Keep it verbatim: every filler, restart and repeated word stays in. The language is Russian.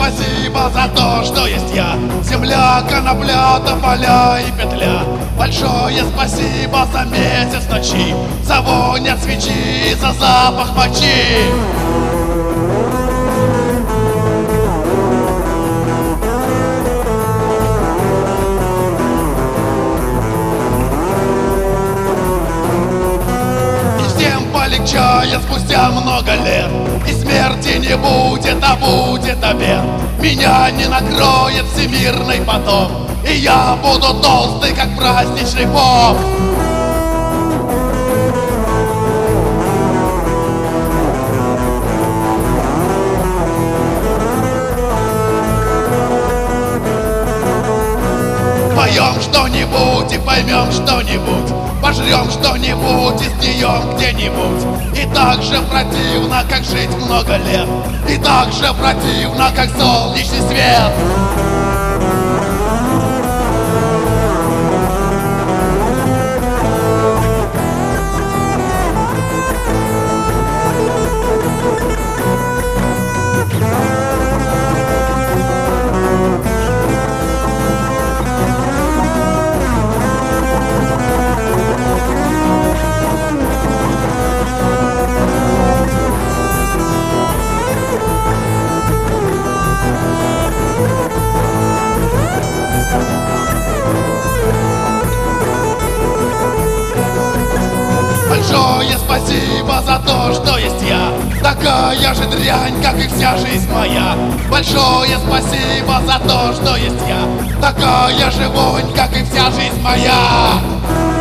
спасибо за то, что есть я. Земля, конопля, тополя и петля. Большое спасибо за месяц ночи, за вонь от свечи и за запах мочи. Полегчает спустя много лет, и смерти не будет, а будет обед. Меня не накроет всемирный потоп, и я буду толстый, как праздничный поп. Поем что-нибудь и поймем что-нибудь, пожрем что-нибудь и сгнием где-нибудь. И так же противно, как жить много лет, и так же противно, как солнечный свет. Большое спасибо за то, что есть я, такая же дрянь, как и вся жизнь моя. Большое спасибо за то, что есть я, такая же вонь, как и вся жизнь моя.